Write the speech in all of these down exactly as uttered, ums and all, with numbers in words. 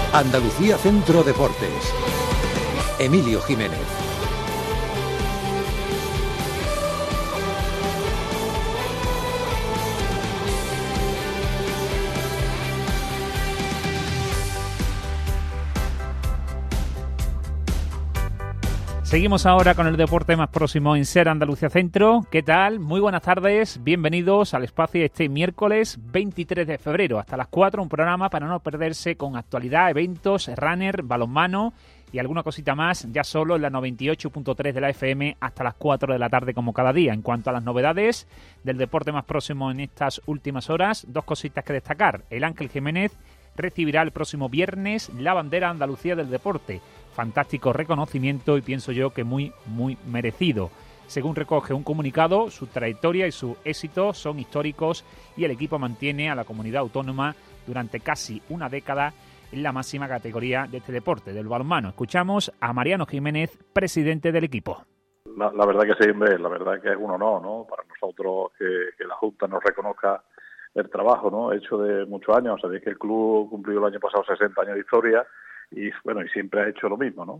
Andalucía Centro Deportes. Emilio Jiménez. Seguimos ahora con el deporte más próximo en Ser Andalucía Centro. ¿Qué tal? Muy buenas tardes, bienvenidos al espacio este miércoles veintitrés de febrero. Hasta las cuatro, un programa para no perderse con actualidad, eventos, runner, balonmano y alguna cosita más, ya solo en la noventa y ocho punto tres de la F M hasta las cuatro de la tarde como cada día. En cuanto a las novedades del deporte más próximo en estas últimas horas, dos cositas que destacar. El Ángel Jiménez recibirá el próximo viernes la bandera Andalucía del deporte. Fantástico reconocimiento y pienso yo que muy, muy merecido. Según recoge un comunicado, su trayectoria y su éxito son históricos y el equipo mantiene a la comunidad autónoma durante casi una década en la máxima categoría de este deporte, del balonmano. Escuchamos a Mariano Jiménez, presidente del equipo. La, la verdad que sí, hombre, la verdad que es un honor, ¿no? Para nosotros que, que la Junta nos reconozca el trabajo, ¿no? Hecho de muchos años. Sabéis que el club cumplió el año pasado sesenta años de historia. Y bueno, y siempre ha hecho lo mismo, ¿no?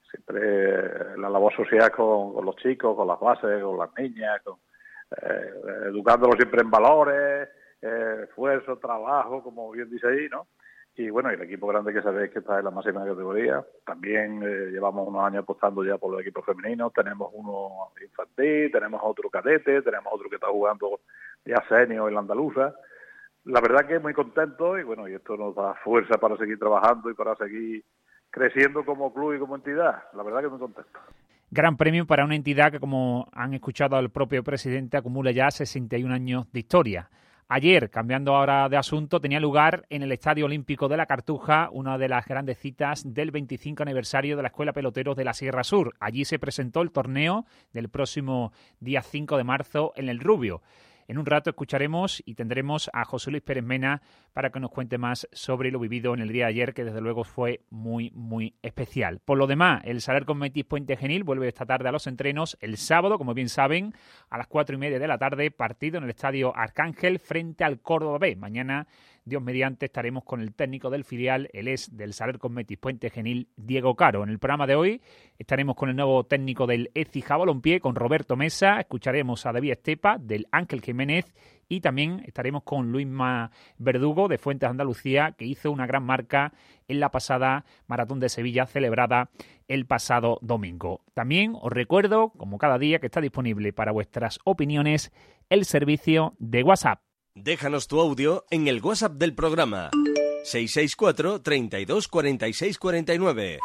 Siempre la labor social con, con los chicos, con las bases, con las niñas, con, eh, educándolos siempre en valores, eh, esfuerzo, trabajo, como bien dice ahí, ¿no? Y bueno, y el equipo grande que sabéis que está en la máxima categoría. También eh, llevamos unos años apostando ya por los equipos femeninos. Tenemos uno infantil, tenemos otro cadete, tenemos otro que está jugando ya senior en la andaluza. La verdad que muy contento y bueno, y esto nos da fuerza para seguir trabajando y para seguir creciendo como club y como entidad. La verdad que muy contento. Gran premio para una entidad que, como han escuchado al propio presidente, acumula ya sesenta y un años de historia. Ayer, cambiando ahora de asunto, tenía lugar en el Estadio Olímpico de la Cartuja una de las grandes citas del veinticinco aniversario de la Escuela Peloteros de la Sierra Sur. Allí se presentó el torneo del próximo día cinco de marzo en El Rubio. En un rato escucharemos y tendremos a José Luis Pérez Mena para que nos cuente más sobre lo vivido en el día de ayer, que desde luego fue muy, muy especial. Por lo demás, el Saler con Metis Puente Genil vuelve esta tarde a los entrenos. El sábado, como bien saben, a las cuatro y media de la tarde, partido en el Estadio Arcángel frente al Córdoba B. Mañana, Dios mediante, estaremos con el técnico del filial, el ex del Saler con Metis Puente Genil, Diego Caro. En el programa de hoy estaremos con el nuevo técnico del Écija Balompié, con Roberto Mesa. Escucharemos a David Estepa, del Ángel Jiménez, y también estaremos con Luisma Verdugo, de Fuentes Andalucía, que hizo una gran marca en la pasada Maratón de Sevilla, celebrada el pasado domingo. También os recuerdo, como cada día, que está disponible para vuestras opiniones el servicio de WhatsApp. Déjanos tu audio en el WhatsApp del programa seis seis cuatro, treinta y dos, cuarenta y seis, cuarenta y nueve.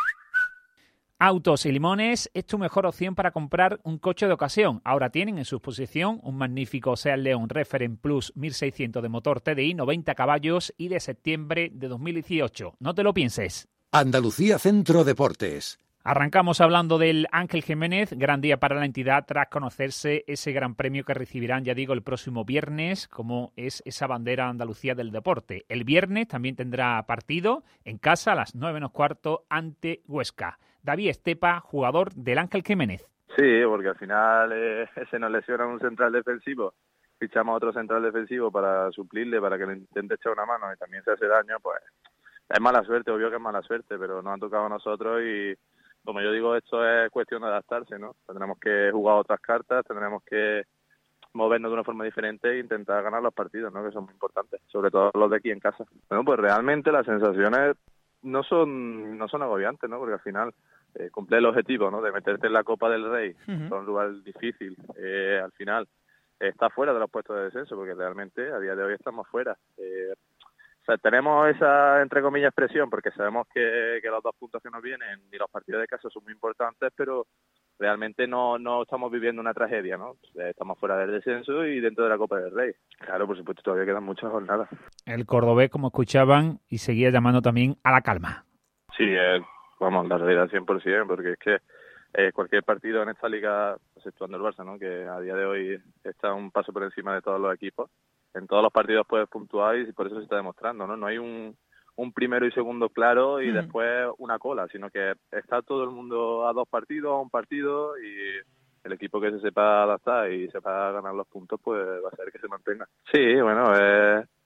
Autos y Limones es tu mejor opción para comprar un coche de ocasión. Ahora tienen en su exposición un magnífico Seat León Referent Plus mil seiscientos de motor T D I, noventa caballos y de septiembre de dos mil dieciocho. No te lo pienses. Andalucía Centro Deportes. Arrancamos hablando del Ángel Jiménez, gran día para la entidad tras conocerse ese gran premio que recibirán, ya digo, el próximo viernes, como es esa bandera Andalucía del deporte. El viernes también tendrá partido en casa a las nueve menos cuarto ante Huesca. David Estepa, jugador del Ángel Jiménez. Sí, porque al final eh, se nos lesiona un central defensivo, fichamos a otro central defensivo para suplirle, para que le intente echar una mano y también se hace daño, pues es mala suerte, obvio que es mala suerte, pero nos han tocado a nosotros y, como yo digo, esto es cuestión de adaptarse, ¿no? Tendremos que jugar otras cartas, tendremos que movernos de una forma diferente e intentar ganar los partidos, ¿no? Que son muy importantes, sobre todo los de aquí en casa. Bueno, pues realmente las sensaciones no son no son agobiantes, ¿no? Porque al final eh, cumple el objetivo, ¿no? De meterte en la Copa del Rey, uh-huh. Con un lugar difícil. Eh, al final eh, está fuera de los puestos de descenso, porque realmente a día de hoy estamos fuera. Eh, O sea, tenemos esa, entre comillas, presión, porque sabemos que, que los dos puntos que nos vienen y los partidos de casa son muy importantes, pero realmente no, no estamos viviendo una tragedia, ¿no? Estamos fuera del descenso y dentro de la Copa del Rey. Claro, por supuesto, todavía quedan muchas jornadas. El cordobés, como escuchaban, y seguía llamando también a la calma. Sí, eh, vamos, la realidad cien por ciento, porque es que eh, cualquier partido en esta liga, exceptuando el Barça, ¿no? Que a día de hoy está un paso por encima de todos los equipos. En todos los partidos puedes puntuar y por eso se está demostrando, ¿no? No hay un, un primero y segundo claro y mm. después una cola, sino que está todo el mundo a dos partidos, a un partido, y el equipo que se sepa adaptar y sepa ganar los puntos, pues va a ser que se mantenga. Sí, bueno, eh,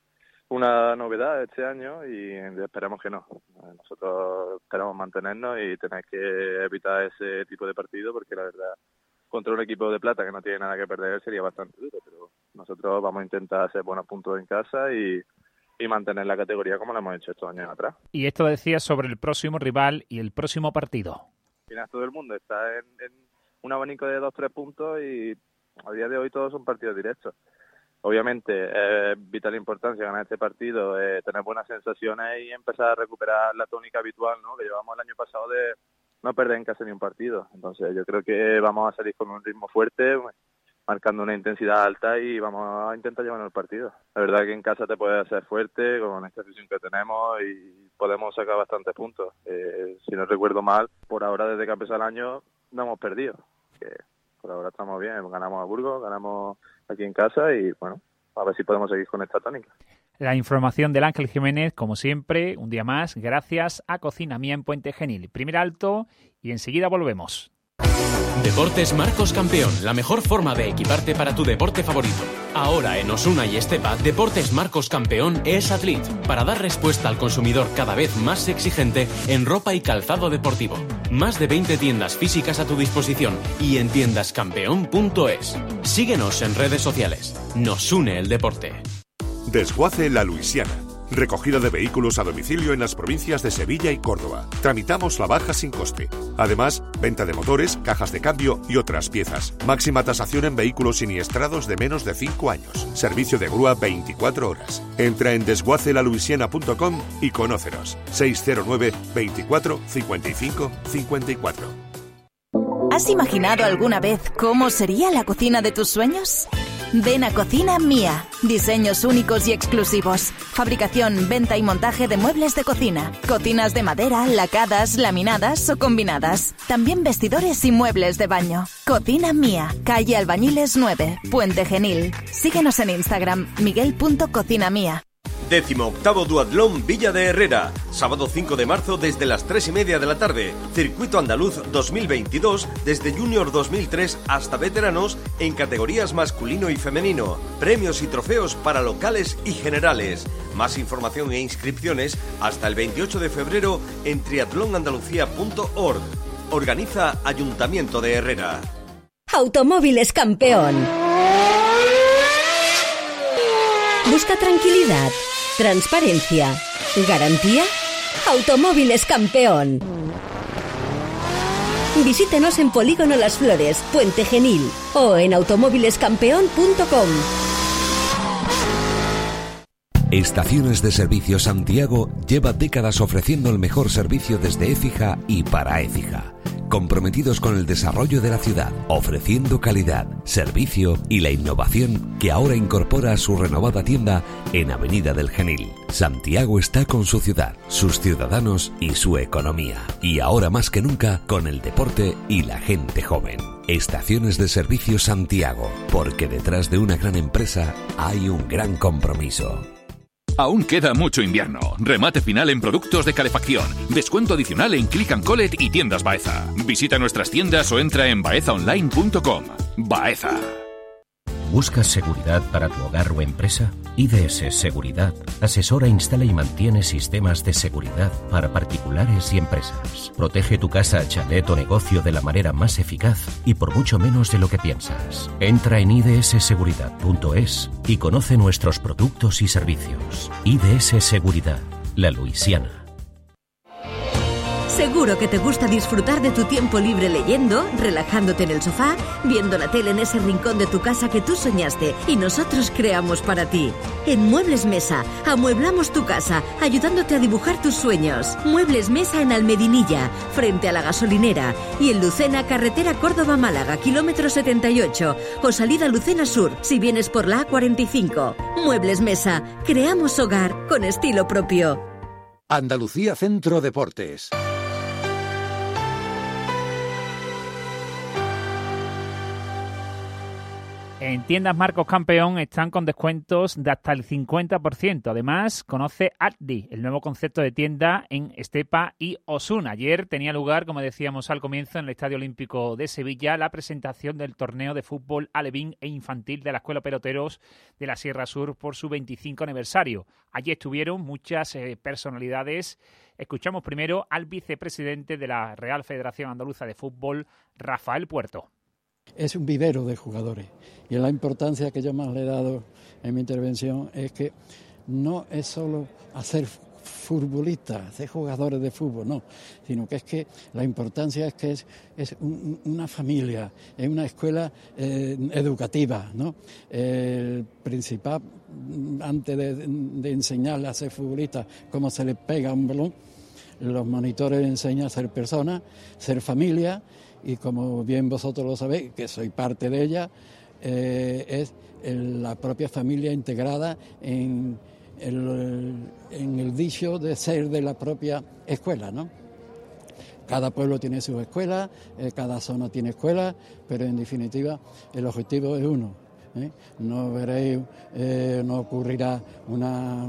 una novedad este año y esperemos que no. Nosotros esperamos mantenernos y tener que evitar ese tipo de partido porque la verdad contra un equipo de Plata que no tiene nada que perder sería bastante duro, pero nosotros vamos a intentar hacer buenos puntos en casa y, y mantener la categoría como lo hemos hecho estos años atrás. Y esto decía sobre el próximo rival y el próximo partido. Al final todo el mundo está en, en un abanico de dos tres puntos y a día de hoy todos son partidos directos. Obviamente es vital importancia ganar este partido, eh, tener buenas sensaciones y empezar a recuperar la tónica habitual, ¿no?, que llevamos el año pasado de no perder en casa ni un partido. Entonces yo creo que vamos a salir con un ritmo fuerte, marcando una intensidad alta y vamos a intentar llevarnos el partido. La verdad que en casa te puedes hacer fuerte con esta afición que tenemos y podemos sacar bastantes puntos. Eh, si no recuerdo mal, por ahora desde que empezó el año no hemos perdido. Que por ahora estamos bien, ganamos a Burgos, ganamos aquí en casa y bueno, a ver si podemos seguir con esta tónica. La información del Ángel Jiménez, como siempre, un día más, gracias a Cocina Mía en Puente Genil. Primer alto y enseguida volvemos. Deportes Marcos Campeón, la mejor forma de equiparte para tu deporte favorito. Ahora en Osuna y Estepa, Deportes Marcos Campeón es Athlete, para dar respuesta al consumidor cada vez más exigente en ropa y calzado deportivo. Más de veinte tiendas físicas a tu disposición y en tiendas campeón punto es. Síguenos en redes sociales. Nos une el deporte. Desguace La Luisiana. Recogida de vehículos a domicilio en las provincias de Sevilla y Córdoba. Tramitamos la baja sin coste. Además, venta de motores, cajas de cambio y otras piezas. Máxima tasación en vehículos siniestrados de menos de cinco años. Servicio de grúa veinticuatro horas. Entra en desguace la luisiana punto com y conócenos. seis cero nueve, veinticuatro, cincuenta y cinco, cincuenta y cuatro. ¿Has imaginado alguna vez cómo sería la cocina de tus sueños? Ven a Cocina Mía. Diseños únicos y exclusivos. Fabricación, venta y montaje de muebles de cocina. Cocinas de madera, lacadas, laminadas o combinadas. También vestidores y muebles de baño. Cocina Mía. Calle Albañiles nueve, Puente Genil. Síguenos en Instagram, miguel punto cocina mía. Décimo octavo Duatlón Villa de Herrera, sábado cinco de marzo desde las tres y media de la tarde. Circuito Andaluz dos mil veintidós desde Junior dos mil tres hasta veteranos en categorías masculino y femenino. Premios y trofeos para locales y generales. Más información e inscripciones hasta el veintiocho de febrero en triatlón andalucía punto org. Organiza Ayuntamiento de Herrera. Automóviles Campeón. Busca tranquilidad, transparencia, garantía. Automóviles Campeón. Visítenos en Polígono Las Flores, Puente Genil o en automóviles campeón punto com. Estaciones de Servicio Santiago lleva décadas ofreciendo el mejor servicio desde Écija y para Écija. Comprometidos con el desarrollo de la ciudad, ofreciendo calidad, servicio y la innovación que ahora incorpora a su renovada tienda en Avenida del Genil. Santiago está con su ciudad, sus ciudadanos y su economía. Y ahora más que nunca con el deporte y la gente joven. Estaciones de Servicio Santiago, porque detrás de una gran empresa hay un gran compromiso. Aún queda mucho invierno. Remate final en productos de calefacción. Descuento adicional en Click and Collect y tiendas Baeza. Visita nuestras tiendas o entra en baeza online punto com. Baeza. ¿Buscas seguridad para tu hogar o empresa? I D S Seguridad asesora, instala y mantiene sistemas de seguridad para particulares y empresas. Protege tu casa, chalet o negocio de la manera más eficaz y por mucho menos de lo que piensas. Entra en i d s seguridad punto es y conoce nuestros productos y servicios. I D S Seguridad, La Luisiana. Seguro que te gusta disfrutar de tu tiempo libre leyendo, relajándote en el sofá, viendo la tele en ese rincón de tu casa que tú soñaste y nosotros creamos para ti. En Muebles Mesa, amueblamos tu casa, ayudándote a dibujar tus sueños. Muebles Mesa en Almedinilla, frente a la gasolinera, y en Lucena, carretera Córdoba-Málaga, kilómetro setenta y ocho, o salida Lucena Sur, si vienes por la A cuarenta y cinco. Muebles Mesa, creamos hogar con estilo propio. Andalucía Centro Deportes. En tiendas Marcos Campeón están con descuentos de hasta el cincuenta por ciento. Además, conoce Aldi, el nuevo concepto de tienda en Estepa y Osuna. Ayer tenía lugar, como decíamos al comienzo, en el Estadio Olímpico de Sevilla, la presentación del torneo de fútbol alevín e infantil de la Escuela Peloteros de la Sierra Sur por su veinticinco aniversario. Allí estuvieron muchas eh, personalidades. Escuchamos primero al vicepresidente de la Real Federación Andaluza de Fútbol, Rafael Puerto. Es un vivero de jugadores y la importancia que yo más le he dado en mi intervención es que no es solo hacer futbolistas, hacer jugadores de fútbol, no, sino que es que la importancia es que es, es un, una familia, es una escuela eh, educativa, ¿no? El principal, antes de, de enseñarle a ser futbolistas cómo se le pega un balón, los monitores enseñan a ser personas, ser familia. Y como bien vosotros lo sabéis, que soy parte de ella, eh, es el, la propia familia integrada en el, en el dicho de ser de la propia escuela, ¿no? Cada pueblo tiene su escuela, eh, cada zona tiene escuela, pero en definitiva el objetivo es uno, ¿eh? No veréis, eh, no ocurrirá una...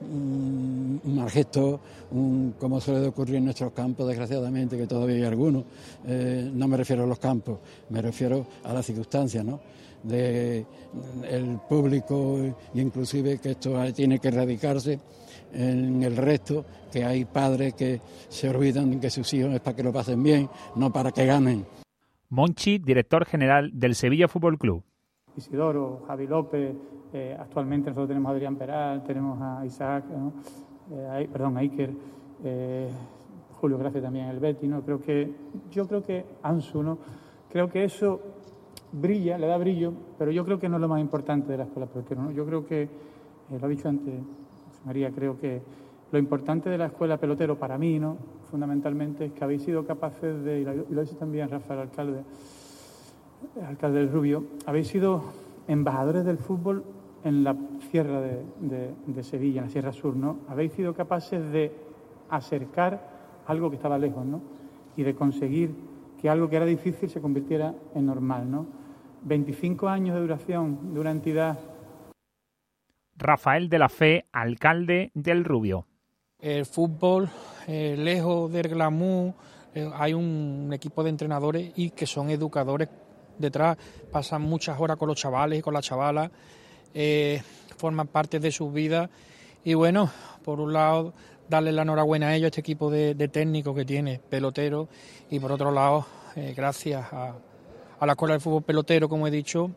un mal gesto, un, como suele ocurrir en nuestros campos, desgraciadamente, que todavía hay algunos. Eh, no me refiero a los campos, me refiero a las circunstancias, ¿no? De el público, y inclusive que esto tiene que erradicarse en el resto, que hay padres que se olvidan de que sus hijos es para que lo pasen bien, no para que ganen. Monchi, director general del Sevilla Fútbol Club. Isidoro, Javi López, eh, actualmente nosotros tenemos a Adrián Peral, tenemos a Isaac, ¿no? eh, a, perdón, a Iker, eh, Julio Gracia también, el Betis, ¿no? Creo que, yo creo que Ansu, ¿no? Creo que eso brilla, le da brillo, pero yo creo que no es lo más importante de la escuela pelotero, ¿no? Yo creo que, eh, lo ha dicho antes María, creo que lo importante de la escuela pelotero para mí, ¿no? Fundamentalmente es que habéis sido capaces de, y lo, y lo ha dicho también Rafael, alcalde, el alcalde del Rubio, habéis sido embajadores del fútbol en la sierra de, de, de Sevilla, en la Sierra Sur, ¿no? Habéis sido capaces de acercar algo que estaba lejos, ¿no? Y de conseguir que algo que era difícil se convirtiera en normal, ¿no? veinticinco años de duración de una entidad. Rafael de la Fe, alcalde del Rubio. El fútbol, eh, lejos del glamour, eh, hay un, un equipo de entrenadores y que son educadores detrás, pasan muchas horas con los chavales y con las chavalas, eh, forman parte de sus vidas y bueno, por un lado darle la enhorabuena a ellos, este equipo de, de técnicos que tiene, pelotero, y por otro lado, eh, gracias a, a la Escuela del Fútbol Pelotero, como he dicho,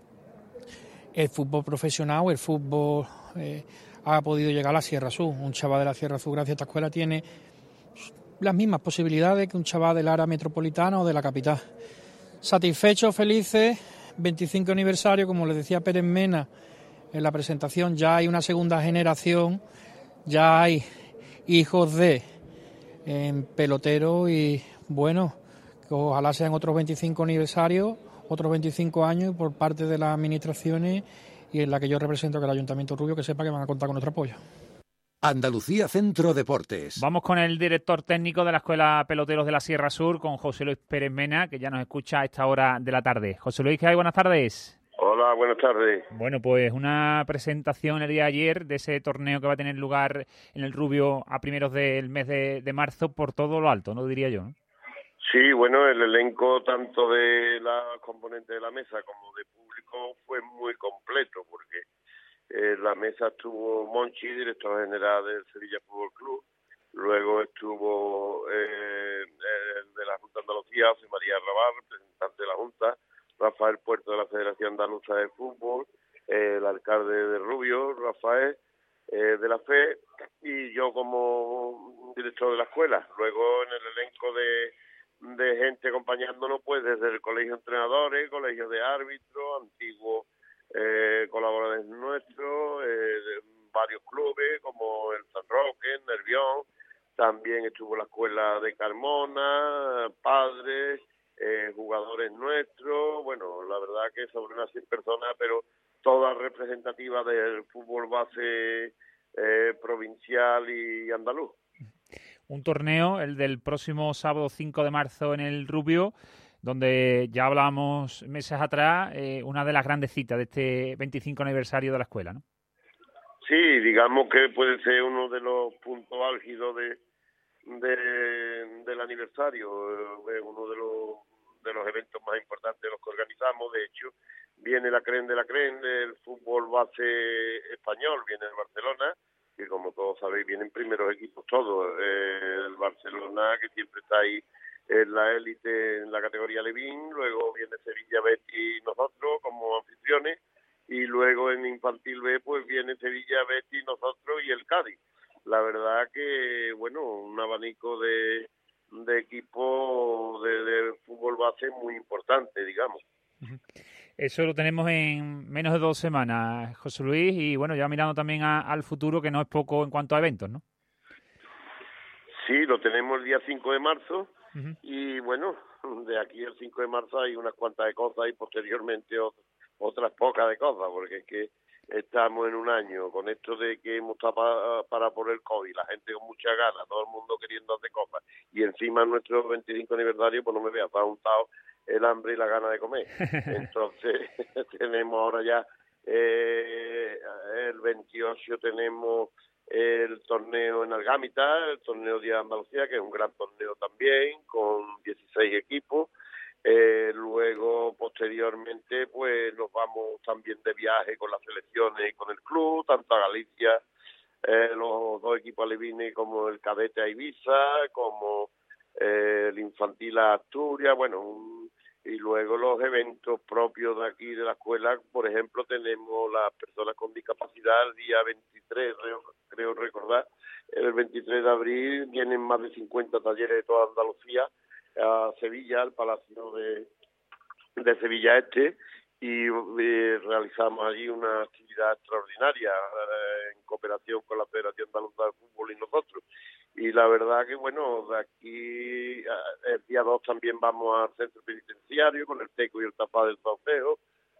el fútbol profesional, el fútbol eh, ha podido llegar a la Sierra Sur. Un chaval de la Sierra Sur, gracias a esta escuela, tiene las mismas posibilidades que un chaval del área metropolitana o de la capital. Satisfechos, felices, veinticinco aniversario, como les decía Pérez Mena en la presentación, ya hay una segunda generación, ya hay hijos de en pelotero y bueno, que ojalá sean otros veinticinco aniversarios, otros veinticinco años por parte de las administraciones y en la que yo represento, que el Ayuntamiento Rubio, que sepa que van a contar con nuestro apoyo. Andalucía Centro Deportes. Vamos con el director técnico de la Escuela Peloteros de la Sierra Sur, con José Luis Pérez Mena, que ya nos escucha a esta hora de la tarde. José Luis, ¿qué hay? Buenas tardes. Hola, buenas tardes. Bueno, pues una presentación el día de ayer de ese torneo que va a tener lugar en el Rubio a primeros del mes de, de marzo por todo lo alto, ¿no? Diría yo, ¿no? Sí, bueno, el elenco tanto de la componente de la mesa como de público fue muy completo, porque en la mesa estuvo Monchi, director general del Sevilla Fútbol Club, luego estuvo eh, el de la Junta de Andalucía, José María Raval, representante de la Junta, Rafael Puerto de la Federación Andaluza de Fútbol, eh, el alcalde de Rubio, Rafael eh, de la Fe, y yo como director de la escuela. Luego en el elenco de, de gente acompañándonos, pues desde el colegio de entrenadores, colegio de árbitros, antiguos eh, colaboradores nuestros, eh, varios clubes como el San Roque, el Nervión, también estuvo la escuela de Carmona, padres, eh, jugadores nuestros, bueno, la verdad que sobre unas cien personas, pero todas representativas del fútbol base eh, provincial y andaluz. Un torneo, el del próximo sábado cinco de marzo en el Rubio, donde ya hablábamos meses atrás, eh, una de las grandes citas de este veinticinco aniversario de la escuela, ¿no? Sí, digamos que puede ser uno de los puntos álgidos de, de del aniversario, es uno de los de los eventos más importantes de los que organizamos. De hecho, viene la creen de la creen del fútbol base español, viene el Barcelona, que como todos sabéis vienen primeros equipos todos, eh, el Barcelona que siempre está ahí en la élite en la categoría Levín, luego viene Sevilla, Betis y nosotros como anfitriones, y luego en Infantil B pues viene Sevilla, Betis, nosotros y el Cádiz. La verdad que, bueno, un abanico de, de equipos de, de fútbol base muy importante, digamos. Eso lo tenemos en menos de dos semanas, José Luis, y bueno, ya mirando también a, al futuro, que no es poco en cuanto a eventos, ¿no? Sí, lo tenemos el día cinco de marzo, uh-huh. Y bueno, de aquí al cinco de marzo hay unas cuantas de cosas y posteriormente otras, otras pocas de cosas, porque es que estamos en un año con esto de que hemos estado para, para por el COVID, la gente con muchas ganas, todo el mundo queriendo hacer cosas, y encima nuestro veinticinco aniversario, pues no me veas, está untado el hambre y la gana de comer. Entonces tenemos ahora ya eh, el veintiocho tenemos el torneo en Algámita, el torneo de Andalucía, que es un gran torneo también, con dieciséis equipos. Eh, luego, posteriormente, pues nos vamos también de viaje con las selecciones y con el club, tanto a Galicia, eh, los dos equipos alevines, como el cadete a Ibiza, como eh, el infantil a Asturias, bueno, un, y luego los eventos propios de aquí de la escuela. Por ejemplo, tenemos las personas con discapacidad el día veintitrés, creo, creo recordar, el veintitrés de abril vienen más de cincuenta talleres de toda Andalucía a Sevilla, al Palacio de, de Sevilla Este, y eh, realizamos allí una actividad extraordinaria eh, en cooperación con la Federación Andaluza de Fútbol y nosotros. Y la verdad que, bueno, de aquí el día dos también vamos al centro penitenciario con el Teco y el Tafá del Saucejo.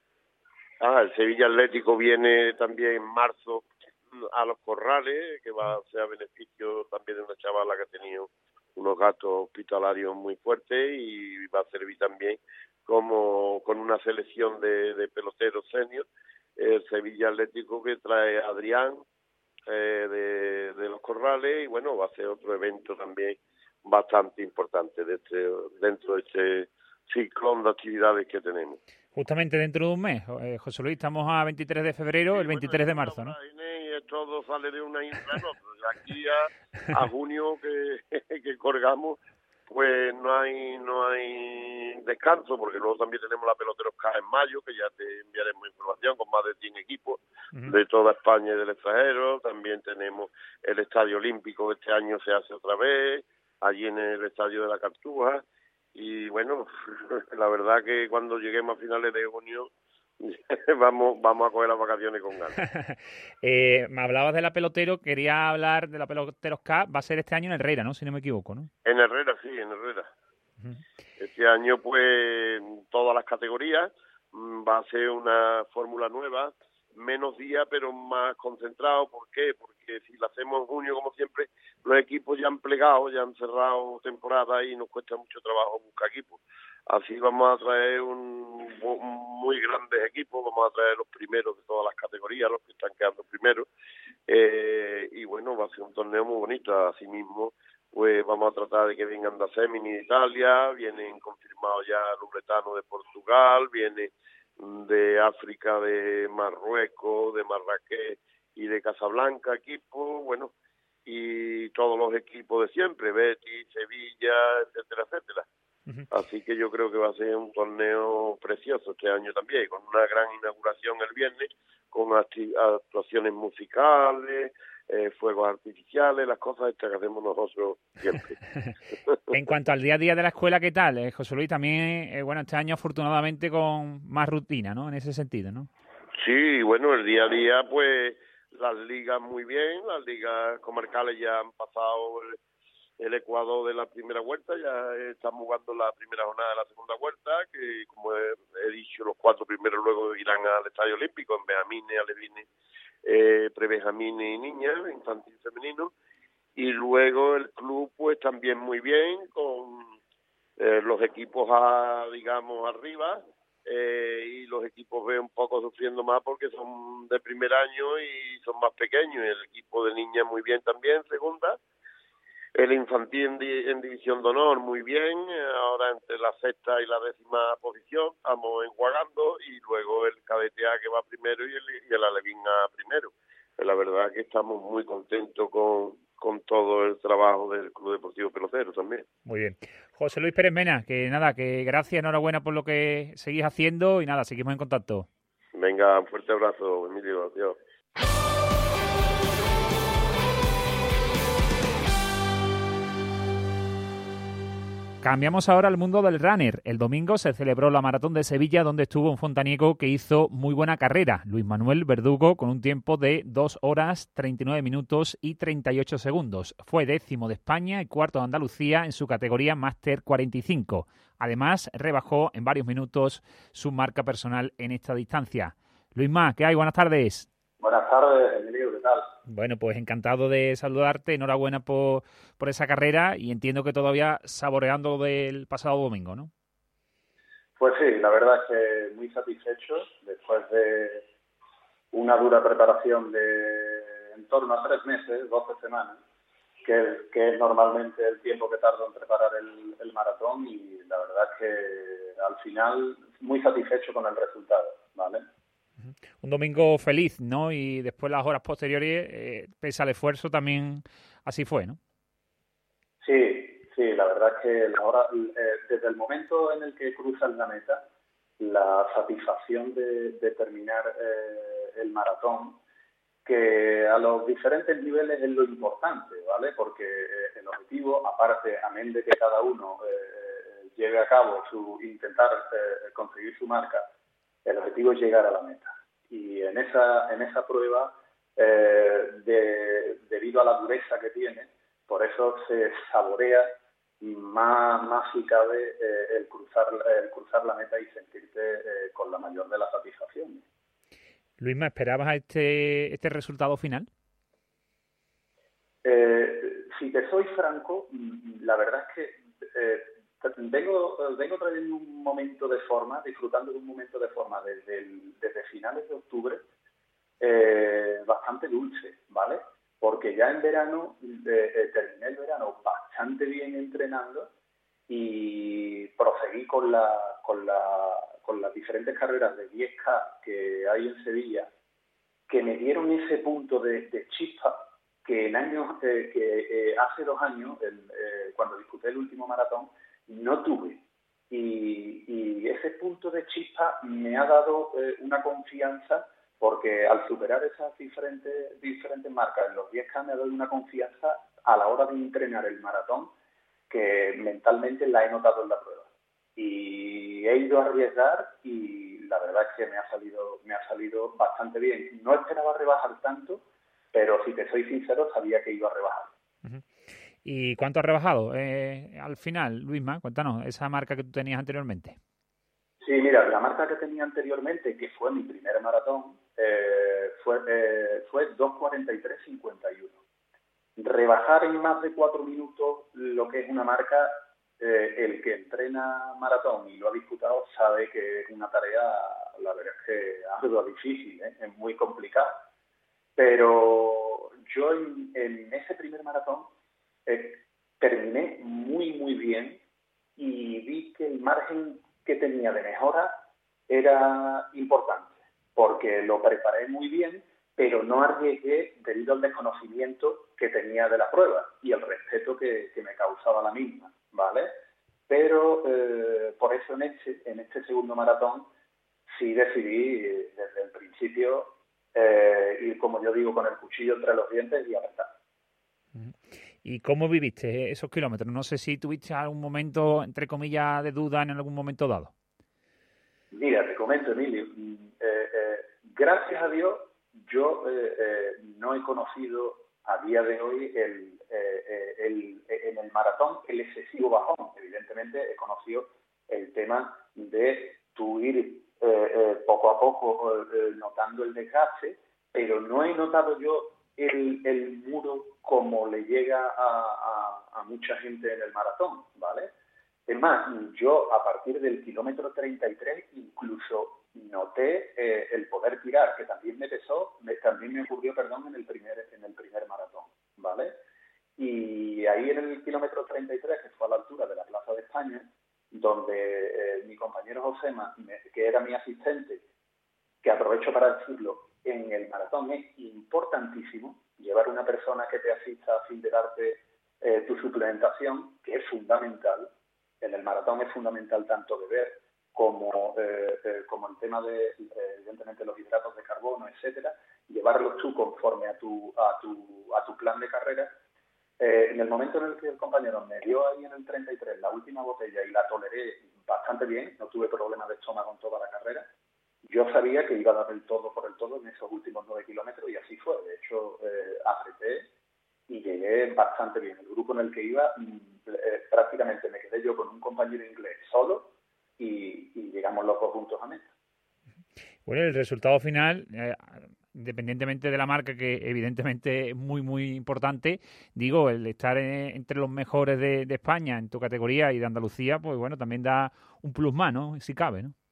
Ah, el Sevilla Atlético viene también en marzo a Los Corrales, que va a ser a beneficio también de una chavala que ha tenido unos gastos hospitalarios muy fuertes, y va a servir también como con una selección de, de peloteros senior, el Sevilla Atlético, que trae a Adrián eh, de, de Los Corrales, y bueno, va a ser otro evento también bastante importante de este, dentro de este ciclón de actividades que tenemos. Justamente dentro de un mes, eh, José Luis, estamos a veintitrés de febrero, sí, el veintitrés bueno, de marzo, ¿no? Y todo sale de una isla en otra. De aquí a, a junio que, que colgamos, pues no hay no hay descanso, porque luego también tenemos la Peloteros K en mayo, que ya te enviaremos información, con más de cien equipos uh-huh. de toda España y del extranjero. También tenemos el Estadio Olímpico, que este año se hace otra vez, allí en el Estadio de la Cartuja. Y bueno, la verdad que cuando lleguemos a finales de junio vamos vamos a coger las vacaciones con ganas. eh, me hablabas de la Pelotero, quería hablar de la Peloteros K, va a ser este año en Herrera, ¿no? Si no me equivoco, ¿no? En Herrera, sí, en Herrera. Uh-huh. Este año, pues, todas las categorías, va a ser una fórmula nueva, menos días, pero más concentrado. ¿Por qué? Porque si lo hacemos en junio, como siempre, los equipos ya han plegado, ya han cerrado temporada y nos cuesta mucho trabajo buscar equipos. Así vamos a traer un, un muy grandes equipos, vamos a traer los primeros de todas las categorías, los que están quedando primeros, eh, y bueno, va a ser un torneo muy bonito. Asimismo, pues vamos a tratar de que vengan da Semini de Italia, vienen confirmados ya Lubretano de Portugal, viene de África, de Marruecos, de Marrakech y de Casablanca equipos, bueno, y todos los equipos de siempre, Betis, Sevilla, etcétera, etcétera. Uh-huh. Así que yo creo que va a ser un torneo precioso este año también, con una gran inauguración el viernes, con acti- actuaciones musicales, eh, fuegos artificiales, las cosas estas que hacemos nosotros siempre. En cuanto al día a día de la escuela, ¿qué tal, eh, José Luis? También, eh, bueno, este año afortunadamente con más rutina, ¿no? En ese sentido, ¿no? Sí, bueno, el día a día, pues, las ligas muy bien, las ligas comarcales ya han pasado el, el Ecuador de la primera vuelta, ya estamos jugando la primera jornada de la segunda vuelta, que como he, he dicho, los cuatro primeros luego irán al Estadio Olímpico, en Benjamines, Alevines, eh, Prebenjamines y niñas, infantil femenino, y luego el club pues también muy bien, con eh, los equipos, a, digamos, arriba, eh, y los equipos B un poco sufriendo más porque son de primer año y son más pequeños. El equipo de niñas muy bien también, segunda. El infantil en, di en división de honor muy bien, ahora entre la sexta y la décima posición, estamos enjuagando, y luego el cadete A que va primero y el, y el alevín A primero. La verdad que estamos muy contentos con, con todo el trabajo del Club Deportivo Pelocero también. Muy bien. José Luis Pérez Mena, que nada, que gracias, enhorabuena por lo que seguís haciendo y nada, seguimos en contacto. Venga, un fuerte abrazo, Emilio, adiós. Cambiamos ahora al mundo del runner. El domingo se celebró la Maratón de Sevilla, donde estuvo un fontaniego que hizo muy buena carrera, Luis Manuel Verdugo, con un tiempo de dos horas, treinta y nueve minutos y treinta y ocho segundos. Fue décimo de España y cuarto de Andalucía en su categoría Máster cuarenta y cinco. Además, rebajó en varios minutos su marca personal en esta distancia. Luisma, ¿qué hay? Buenas tardes. Buenas tardes, Emilio, ¿qué tal? Bueno, pues encantado de saludarte, enhorabuena por, por esa carrera y entiendo que todavía saboreando lo del pasado domingo, ¿no? Pues sí, la verdad es que muy satisfecho después de una dura preparación de en torno a tres meses, doce semanas, que, que es normalmente el tiempo que tardo en preparar el, el maratón, y la verdad es que al final muy satisfecho con el resultado, ¿vale? Un domingo feliz, ¿no? Y después las horas posteriores, eh, pese al esfuerzo, también así fue, ¿no? Sí, sí, la verdad es que la hora, eh, desde el momento en el que cruzas la meta, la satisfacción de, de terminar eh, el maratón, que a los diferentes niveles es lo importante, ¿vale? Porque eh, el objetivo, aparte, amén de que cada uno eh, lleve a cabo su intentar eh, conseguir su marca, el objetivo es llegar a la meta. Y en esa en esa prueba, eh, de, debido a la dureza que tiene, por eso se saborea más, más si cabe eh, el cruzar el cruzar la meta y sentirte eh, con la mayor de las satisfacciones. Luisma, ¿esperabas este este resultado final? Eh, si te soy franco, la verdad es que eh, Vengo, vengo trayendo un momento de forma, disfrutando de un momento de forma desde, el, desde finales de octubre, eh, bastante dulce, ¿vale? Porque ya en verano, eh, eh, terminé el verano bastante bien entrenando y proseguí con, la, con, la, con las diferentes carreras de diez K que hay en Sevilla, que me dieron ese punto de, de chispa que en años, eh, que eh, hace dos años, el, eh, cuando disputé el último maratón, no tuve. Y, y ese punto de chispa me ha dado eh, una confianza, porque al superar esas diferentes diferentes marcas en los diez K me ha dado una confianza a la hora de entrenar el maratón que mentalmente la he notado en la prueba. Y he ido a arriesgar y la verdad es que me ha salido me ha salido bastante bien. No esperaba rebajar tanto, pero si te soy sincero, sabía que iba a rebajar. Uh-huh. ¿Y cuánto has rebajado eh, al final, Luisma? Cuéntanos, esa marca que tú tenías anteriormente. Sí, mira, la marca que tenía anteriormente, que fue mi primer maratón, eh, fue, eh, fue dos cuarenta y tres cincuenta y uno. Rebajar en más de cuatro minutos lo que es una marca, eh, el que entrena maratón y lo ha disputado sabe que es una tarea, la verdad es que algo difícil, ¿eh? Es muy complicado. Pero yo en, en ese primer maratón eh, terminé muy, muy bien y vi que el margen que tenía de mejora era importante, porque lo preparé muy bien, pero no arriesgué debido al desconocimiento que tenía de la prueba y el respeto que, que me causaba la misma, ¿vale? Pero eh, por eso en este, en este segundo maratón sí decidí eh, desde el principio eh, ir, como yo digo, con el cuchillo entre los dientes y apretar. ¿Y cómo viviste esos kilómetros? No sé si tuviste algún momento, entre comillas, de duda en algún momento dado. Mira, te comento, Emilio. Eh, eh, gracias a Dios, yo eh, eh, no he conocido a día de hoy el, eh, el, en el maratón el excesivo bajón. Evidentemente he conocido el tema de tu ir eh, eh, poco a poco eh, notando el desgaste, pero no he notado yo el, el muro como le llega a, a, a mucha gente en el maratón, ¿vale? Es más, yo a partir del kilómetro treinta y tres incluso noté eh, el poder tirar, que también me pesó, me, también me ocurrió, perdón, en el primer en el primer maratón, ¿vale? Y ahí en el kilómetro treinta y tres, que fue a la altura de la Plaza de España, donde eh, mi compañero Josema, me, que era mi asistente, que aprovecho para decirlo, en el maratón es importantísimo llevar una persona que te asista a fin de darte eh, tu suplementación, que es fundamental. En el maratón es fundamental tanto beber como, eh, eh, como el tema de, eh, evidentemente, los hidratos de carbono, etcétera, llevarlos tú conforme a tu, a tu, a tu plan de carrera. Eh, en el momento en el que el compañero me dio ahí en el treinta y tres la última botella y la toleré bastante bien, no tuve problemas de estómago en toda la carrera, yo sabía que iba a dar el todo por el todo en esos últimos nueve kilómetros y así fue. De hecho, eh, apreté y llegué bastante bien. El grupo en el que iba, eh, prácticamente me quedé yo con un compañero inglés solo y, y llegamos los dos juntos a meta. Bueno, el resultado final, eh, independientemente de la marca, que evidentemente es muy, muy importante, digo, el estar en, entre los mejores de, de España en tu categoría y de Andalucía, pues bueno, también da un plus más, ¿no? Si cabe, ¿no?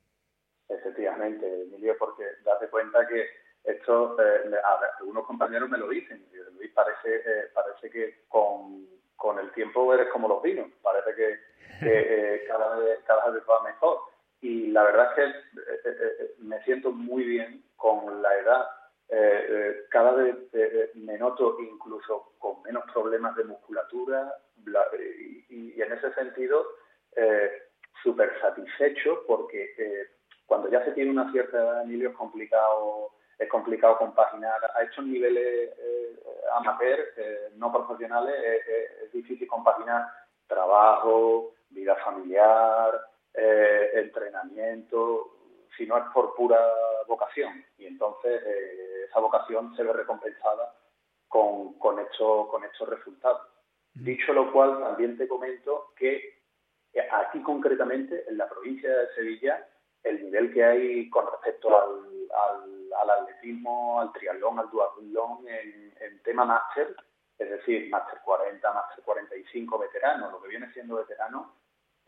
Efectivamente, Emilio, porque date cuenta que esto, eh, a ver, algunos compañeros me lo dicen, y Luis, parece eh, parece que con, con el tiempo eres como los vinos, parece que, que eh, cada vez cada vez va mejor. Y la verdad es que eh, eh, me siento muy bien con la edad. Eh, eh, cada vez eh, me noto incluso con menos problemas de musculatura la, y, y en ese sentido eh, súper satisfecho porque eh, cuando ya se tiene una cierta edad, Emilio, es complicado, es complicado compaginar. A estos niveles eh, amateur, eh, no profesionales, eh, eh, es difícil compaginar trabajo, vida familiar, eh, entrenamiento, si no es por pura vocación. Y entonces eh, esa vocación se ve recompensada con, con, estos, con estos resultados. Dicho lo cual, también te comento que aquí concretamente, en la provincia de Sevilla, el nivel que hay con respecto al, al, al atletismo, al triatlón, al duatlón en, en tema máster, es decir, máster cuarenta, máster cuarenta y cinco, veterano, lo que viene siendo veterano,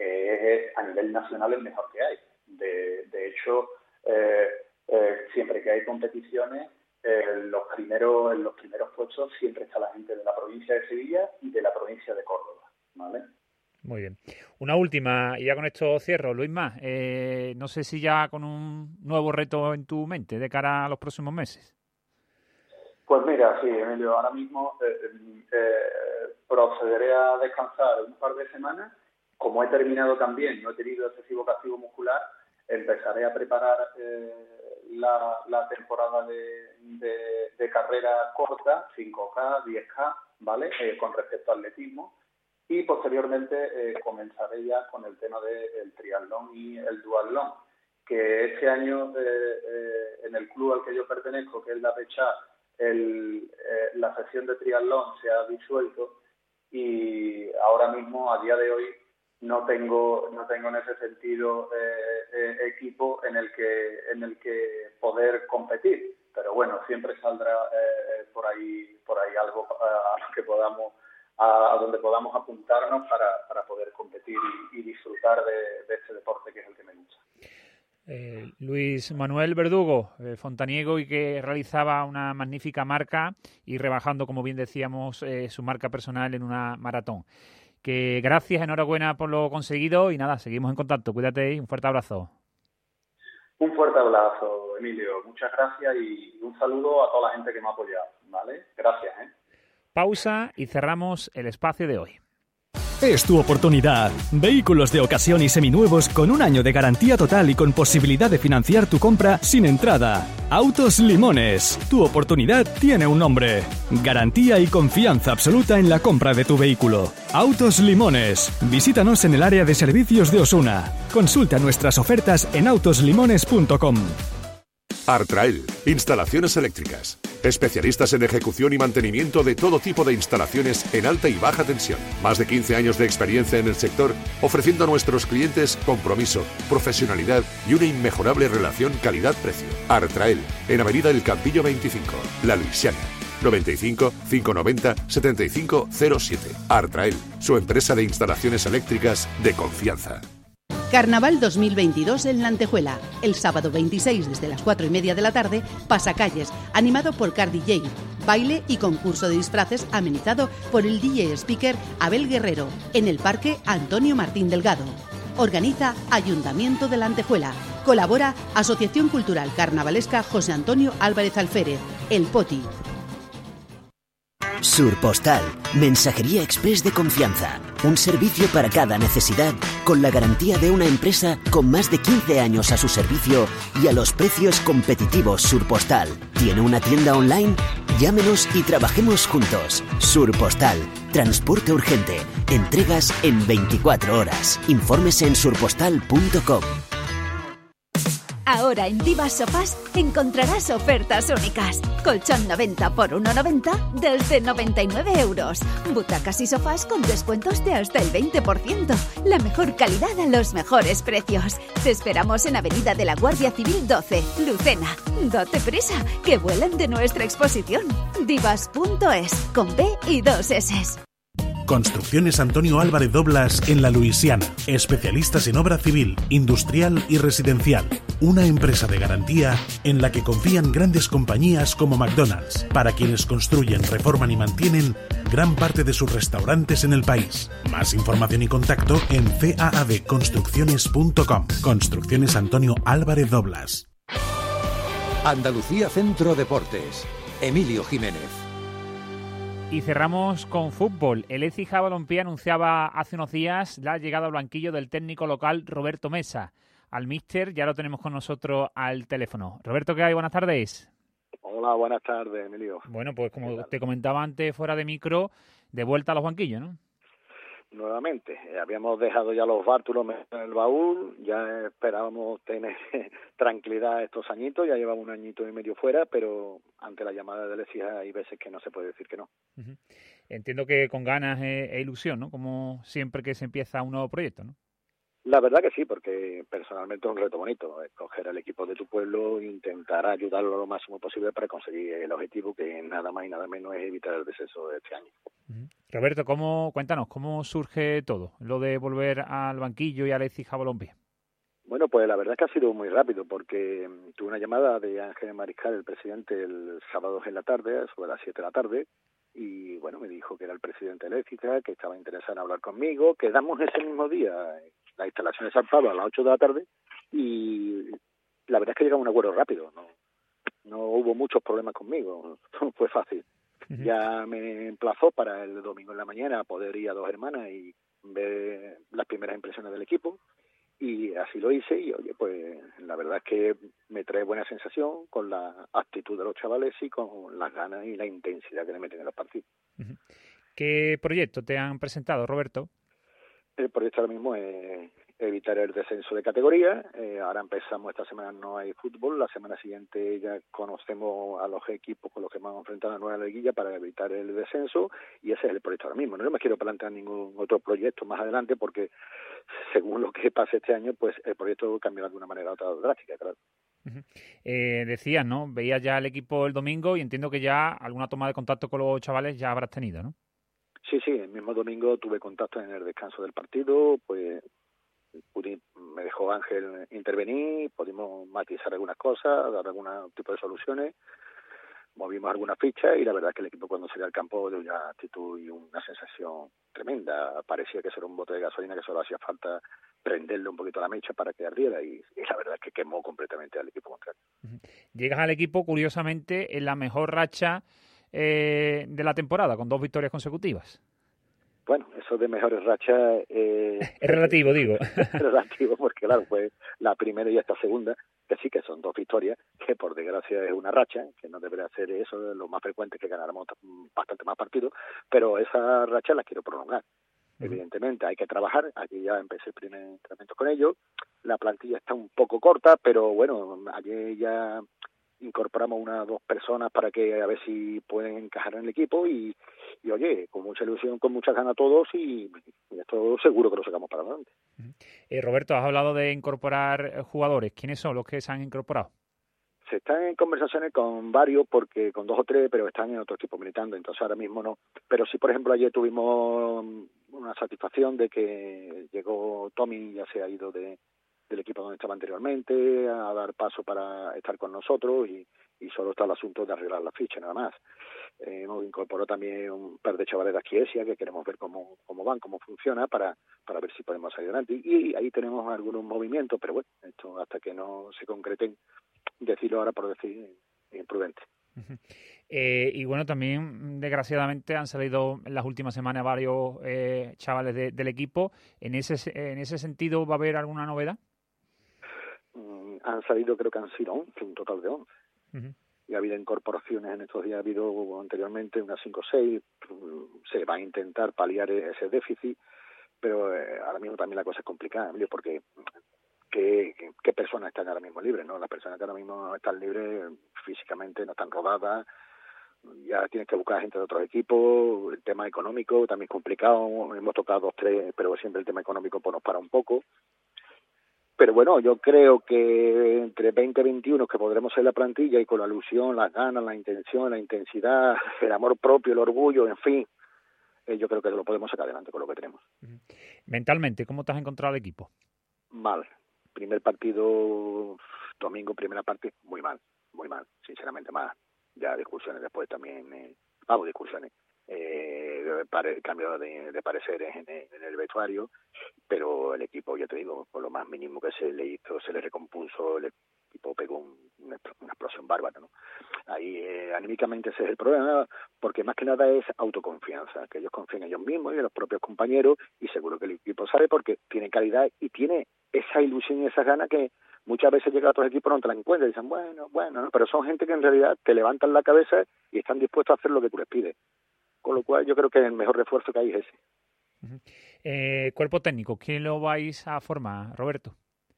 eh, a nivel nacional el mejor que hay. De, de hecho, eh, eh, siempre que hay competiciones, eh, los primeros, en los primeros puestos siempre está la gente de la provincia de Sevilla y de la provincia de Córdoba, ¿vale? Muy bien. Una última, y ya con esto cierro. Luisma, eh, no sé si ya con un nuevo reto en tu mente de cara a los próximos meses. Pues mira, sí, Emilio, ahora mismo eh, eh, procederé a descansar un par de semanas. Como he terminado también, no he tenido excesivo castigo muscular, empezaré a preparar eh, la, la temporada de, de, de carrera corta, cinco K, diez K, ¿vale? Eh, con respecto al atletismo. Y posteriormente eh, comenzaré ya con el tema del triatlón y el duatlón, que este año eh, eh, en el club al que yo pertenezco, que es la Pechá, el, eh, la sección de triatlón se ha disuelto y ahora mismo, a día de hoy, no tengo no tengo en ese sentido eh, eh, equipo en el que en el que poder competir. Pero bueno, siempre saldrá eh, por ahí por ahí algo a lo que podamos a donde podamos apuntarnos para, para poder competir y, y disfrutar de, de este deporte que es el que me gusta. Eh, Luis Manuel Verdugo, eh, fontaniego y que realizaba una magnífica marca y rebajando, como bien decíamos, eh, su marca personal en una maratón. Que gracias, enhorabuena por lo conseguido y nada, seguimos en contacto. Cuídate y un fuerte abrazo. Un fuerte abrazo, Emilio. Muchas gracias y un saludo a toda la gente que me ha apoyado, ¿vale? Gracias, ¿eh? Pausa y cerramos el espacio de hoy. Es tu oportunidad. Vehículos de ocasión y seminuevos con un año de garantía total y con posibilidad de financiar tu compra sin entrada. Autos Limones. Tu oportunidad tiene un nombre. Garantía y confianza absoluta en la compra de tu vehículo. Autos Limones. Visítanos en el área de servicios de Osuna. Consulta nuestras ofertas en autos limones punto com. Artrael, instalaciones eléctricas. Especialistas en ejecución y mantenimiento de todo tipo de instalaciones en alta y baja tensión. Más de quince años de experiencia en el sector, ofreciendo a nuestros clientes compromiso, profesionalidad y una inmejorable relación calidad-precio. Artrael, en Avenida El Campillo veinticinco, La Luisiana. noventa y cinco, quinientos noventa, setenta y cinco cero siete. Artrael, su empresa de instalaciones eléctricas de confianza. Carnaval dos mil veintidós en La Antejuela. El sábado veintiséis desde las cuatro y media de la tarde, Pasacalles, animado por Car D J, baile y concurso de disfraces amenizado por el D J speaker Abel Guerrero, en el Parque Antonio Martín Delgado. Organiza Ayuntamiento de La Antejuela. Colabora Asociación Cultural Carnavalesca José Antonio Álvarez Alférez, El Poti. Surpostal, mensajería express de confianza. Un servicio para cada necesidad, con la garantía de una empresa con más de quince años a su servicio y a los precios competitivos. Surpostal. ¿Tiene una tienda online? Llámenos y trabajemos juntos. Surpostal. Transporte urgente. Entregas en veinticuatro horas. Infórmese en surpostal punto com. Ahora en Divas Sofás encontrarás ofertas únicas. Colchón noventa por uno noventa desde noventa y nueve euros. Butacas y sofás con descuentos de hasta el veinte por ciento. La mejor calidad a los mejores precios. Te esperamos en Avenida de la Guardia Civil doce, Lucena. Date prisa, que vuelan de nuestra exposición. Divas punto es, con B y dos S. Construcciones Antonio Álvarez Doblas en La Luisiana. Especialistas en obra civil, industrial y residencial. Una empresa de garantía en la que confían grandes compañías como McDonald's, para quienes construyen, reforman y mantienen gran parte de sus restaurantes en el país. Más información y contacto en c a a d construcciones punto com. Construcciones Antonio Álvarez Doblas. Andalucía Centro Deportes. Emilio Jiménez. Y cerramos con fútbol. El Écija Balompié anunciaba hace unos días la llegada al banquillo del técnico local Roberto Mesa. Al míster ya lo tenemos con nosotros al teléfono. Roberto, ¿qué hay? Buenas tardes. Hola, buenas tardes, Emilio. Bueno, pues como te comentaba antes fuera de micro, de vuelta a los banquillos, ¿no? Nuevamente, eh, habíamos dejado ya los bártulos en el baúl, ya esperábamos tener tranquilidad estos añitos, ya llevamos un añito y medio fuera, pero ante la llamada de Écija hay veces que no se puede decir que no. Uh-huh. Entiendo que con ganas e, e ilusión, ¿no? Como siempre que se empieza un nuevo proyecto, ¿no? La verdad que sí, porque personalmente es un reto bonito, escoger al equipo de tu pueblo e intentar ayudarlo lo máximo posible para conseguir el objetivo, que nada más y nada menos es evitar el descenso de este año. Uh-huh. Roberto, ¿cómo, cuéntanos, ¿cómo surge todo, lo de volver al banquillo y al Écija Balompié? Bueno, pues la verdad es que ha sido muy rápido, porque tuve una llamada de Ángel Mariscal, el presidente, el sábado en la tarde, sobre las siete de la tarde, y bueno, me dijo que era el presidente del Écija, que estaba interesado en hablar conmigo, quedamos ese mismo día, las instalaciones al Pablo a las ocho de la tarde, y la verdad es que llegamos a un acuerdo rápido, no, no hubo muchos problemas conmigo, fue fácil. Uh-huh. Ya me emplazó para el domingo en la mañana a poder ir a Dos Hermanas y ver las primeras impresiones del equipo, y así lo hice, y oye, pues la verdad es que me trae buena sensación con la actitud de los chavales y con las ganas y la intensidad que le meten en los partidos. Uh-huh. ¿Qué proyecto te han presentado, Roberto? El proyecto ahora mismo es evitar el descenso de categoría. Eh, ahora empezamos, esta semana no hay fútbol, la semana siguiente ya conocemos a los equipos con los que vamos a enfrentar a la nueva liguilla para evitar el descenso, y ese es el proyecto ahora mismo. No me quiero plantear ningún otro proyecto más adelante porque según lo que pase este año, pues el proyecto cambiará de una manera u otra drástica, claro. Uh-huh. Eh, decías, ¿no? Veías ya el equipo el domingo y entiendo que ya alguna toma de contacto con los chavales ya habrás tenido, ¿no? Sí, sí, el mismo domingo tuve contacto en el descanso del partido, pues pude, me dejó Ángel intervenir, pudimos matizar algunas cosas, dar algún tipo de soluciones, movimos algunas fichas y la verdad es que el equipo cuando salió al campo dio una actitud y una sensación tremenda. Parecía que eso era un bote de gasolina que solo hacía falta prenderle un poquito la mecha para que ardiera y, y la verdad es que quemó completamente al equipo contrario. Llegas al equipo, curiosamente, en la mejor racha eh, de la temporada, con dos victorias consecutivas. Bueno, eso de mejores rachas... Eh, es relativo, digo. Es relativo porque, claro, pues la primera y esta segunda, que sí que son dos victorias, que por desgracia es una racha, que no debería ser eso, lo más frecuente es que ganáramos bastante más partidos, pero esa racha la quiero prolongar. Uh-huh. Evidentemente hay que trabajar, aquí ya empecé el primer entrenamiento con ellos, la plantilla está un poco corta, pero bueno, ayer ya incorporamos unas dos personas para que a ver si pueden encajar en el equipo y, y oye, con mucha ilusión, con muchas ganas todos y, y esto seguro que lo sacamos para adelante. Eh, Roberto, has hablado de incorporar jugadores. ¿Quiénes son los que se han incorporado? se están en conversaciones con varios, porque con dos o tres, pero están en otro equipo militando, entonces ahora mismo no. Pero sí, por ejemplo, ayer tuvimos una satisfacción de que llegó Tommy, ya se ha ido de, del equipo donde estaba anteriormente, a dar paso para estar con nosotros, y, y solo está el asunto de arreglar la ficha, nada más. Eh, hemos incorporado también un par de chavales de Asquiesia que queremos ver cómo, cómo van, cómo funciona, para, para ver si podemos salir adelante. Y, y ahí tenemos algunos movimientos, pero bueno, esto hasta que no se concreten, decirlo ahora por decir, imprudente. Uh-huh. Eh, y bueno, también desgraciadamente han salido en las últimas semanas varios eh, chavales de, del equipo. ¿En ese, en ese sentido va a haber alguna novedad? Mm, han salido, creo que han sido once, un total de once. Uh-huh. Y ha habido incorporaciones en estos días, ha habido anteriormente unas cinco o seis. Se va a intentar paliar ese déficit, pero eh, ahora mismo también la cosa es complicada, Emilio, porque ¿qué, qué, qué personas están ahora mismo libres? ¿No? Las personas que ahora mismo están libres físicamente no están rodadas, ya tienes que buscar gente de otros equipos. El tema económico también es complicado, hemos tocado dos, tres, pero siempre el tema económico pues nos para un poco. Pero bueno, yo creo que entre veinte y veintiuno que podremos ser la plantilla, y con la ilusión, las ganas, la intención, la intensidad, el amor propio, el orgullo, en fin, eh, yo creo que lo podemos sacar adelante con lo que tenemos. Mentalmente, ¿cómo te has encontrado el equipo? Mal. Primer partido, domingo, primera parte, muy mal, muy mal, sinceramente mal. Ya discusiones después también, eh, vamos, discusiones. Eh, pare, cambio de, de pareceres en el, en el vestuario, pero el equipo, ya te digo, por lo más mínimo que se le hizo, se le recompuso, el equipo pegó un, una, una explosión bárbara, ¿no? Ahí eh, anímicamente ese es el problema, porque más que nada es autoconfianza, que ellos confían en ellos mismos y en los propios compañeros, y seguro que el equipo sabe, porque tiene calidad y tiene esa ilusión y esa gana que muchas veces llega a otros equipos, no te la encuentran y dicen, bueno, bueno, ¿no? Pero son gente que en realidad te levantan la cabeza y están dispuestos a hacer lo que tú les pides. Con lo cual yo creo que el mejor refuerzo que hay es ese. Uh-huh. Eh, cuerpo técnico, ¿quién lo vais a formar, Roberto?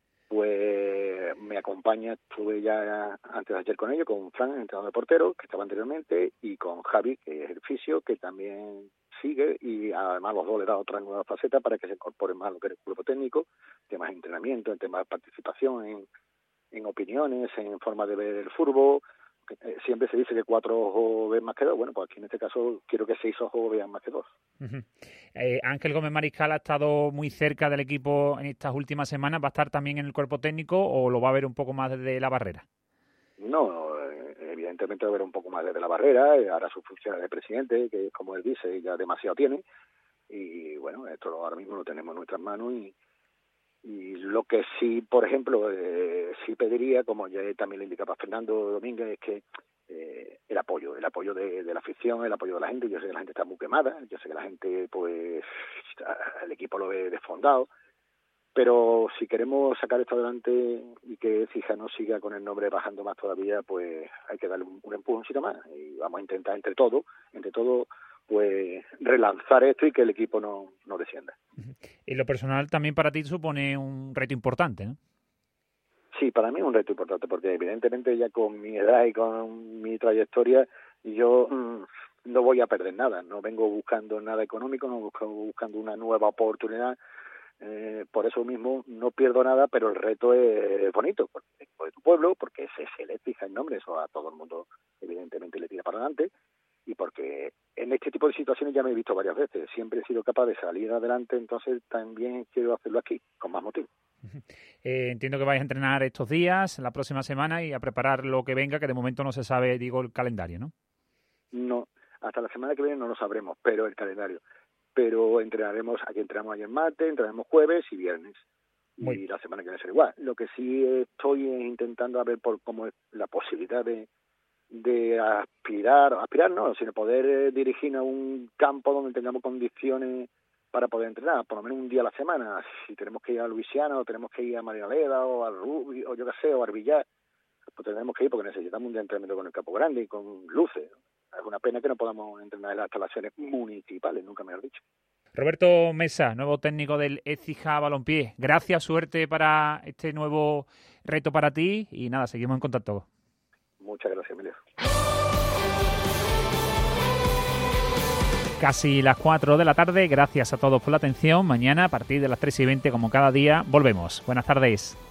Pues me acompaña, estuve ya antes de ayer con ellos, con Fran, entrenador de portero, que estaba anteriormente, y con Javi, que es el fisio, que también sigue, y además los dos le da otra nueva faceta para que se incorpore más a lo que es el cuerpo técnico, temas de entrenamiento, en temas de participación, en, en opiniones, en forma de ver el fútbol. Siempre se dice que cuatro ojos ven más que dos. Bueno, pues aquí en este caso quiero que seis ojos vean más que dos. Uh-huh. eh, Ángel Gómez Mariscal ha estado muy cerca del equipo en estas últimas semanas. ¿Va a estar también en el cuerpo técnico o lo va a ver un poco más desde la barrera? No, evidentemente va a ver un poco más desde la barrera. Hará sus funciones de presidente, que como él dice, ya demasiado tiene. Y bueno, esto ahora mismo lo tenemos en nuestras manos, y Y lo que sí, por ejemplo, eh, sí pediría, como ya también le indicaba Fernando Domínguez, es que eh, el apoyo, el apoyo de, de la afición, el apoyo de la gente. Yo sé que la gente está muy quemada, yo sé que la gente, pues, el equipo lo ve desfondado, pero si queremos sacar esto adelante y que Écija no siga con el nombre bajando más todavía, pues hay que darle un, un empujoncito más, y vamos a intentar entre todos, entre todos, pues relanzar esto y que el equipo no, no descienda. Y lo personal también para ti supone un reto importante, ¿no? Sí, para mí es un reto importante, porque evidentemente ya con mi edad y con mi trayectoria yo mmm, no voy a perder nada, no vengo buscando nada económico, no vengo buscando una nueva oportunidad, eh, por eso mismo no pierdo nada, pero el reto es bonito, porque es de tu pueblo, porque se, se le fija el nombre, eso a todo el mundo evidentemente le tira para adelante, y porque en este tipo de situaciones ya me he visto varias veces, siempre he sido capaz de salir adelante, entonces también quiero hacerlo aquí, con más motivo. Eh, entiendo que vais a entrenar estos días, la próxima semana, y a preparar lo que venga, que de momento no se sabe, digo, el calendario, ¿no? No, hasta la semana que viene no lo sabremos, pero el calendario. Pero entrenaremos, aquí entrenamos ayer martes, entrenaremos jueves y viernes. Muy. Y la semana que viene será igual. Lo que sí estoy intentando a ver por cómo es la posibilidad de de aspirar, aspirar no, sino poder eh, dirigir a un campo donde tengamos condiciones para poder entrenar, por lo menos un día a la semana. Si tenemos que ir a Luisiana, o tenemos que ir a Marinaleda, o a Rubio, o yo qué sé, o a Arbillar, pues tenemos que ir porque necesitamos un día de entrenamiento con el Campo Grande y con luces. Es una pena que no podamos entrenar en las instalaciones municipales, nunca me has dicho. Roberto Mesa, nuevo técnico del Écija Balompié. Gracias, suerte para este nuevo reto para ti, y nada, seguimos en contacto. Muchas gracias, Emilio. Casi las cuatro de la tarde. Gracias a todos por la atención. Mañana, a partir de las tres y veinte, como cada día, volvemos. Buenas tardes.